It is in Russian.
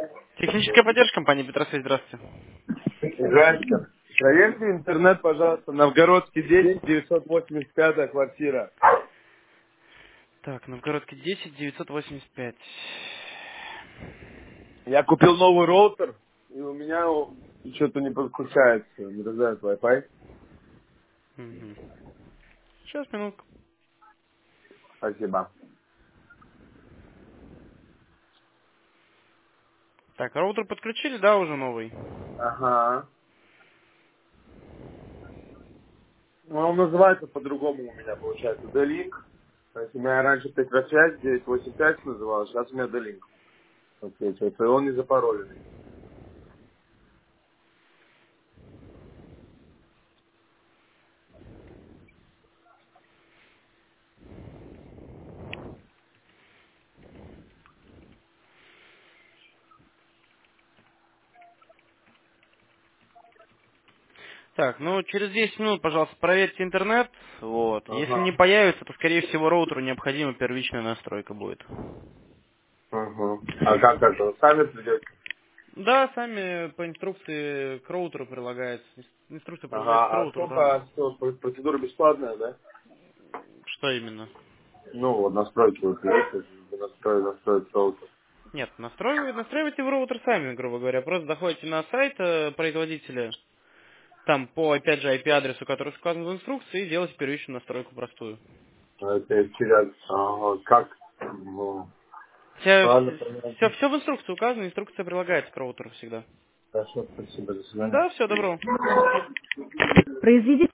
Техническая поддержка компании Петросвязь, здравствуйте. Здравствуйте. Проверьте интернет, пожалуйста, Новгородский 10, 985 квартира. Так, Новгородский 10, 985. Я купил новый роутер, и у меня что-то не подключается, не раздает Wi-Fi. Мгм. Сейчас, минутку. Спасибо. Так, роутер подключили, да, уже новый? Ага. Ну, он называется по-другому у меня, получается, D-Link. То есть у меня раньше Петросвязь 985 называлось, сейчас у меня D-Link. Окей, и он не запароленный. Так, ну, через 10 минут, пожалуйста, проверьте интернет. Вот. Если не Ага. появится, то, скорее всего, роутеру необходима первичная настройка будет. Ага. А как это? Сами придете? Да, сами по инструкции к роутеру прилагается. Инструкция прилагается к Ага. А роутеру, там. сколько, процедура бесплатная, да? Что именно? Ну, вот настройки вот есть, настроить роутер. Нет, настраивайте в роутер сами, грубо говоря. Просто заходите на сайт производителя, там по, опять же, IP-адресу, который указан в инструкции, и делайте первичную настройку простую. Это через, ага, как, ну, Все, ладно, все, понятно. все в инструкции указано, инструкция прилагается к роутеру всегда. Хорошо, спасибо, до свидания. Да, все, добро. Произведите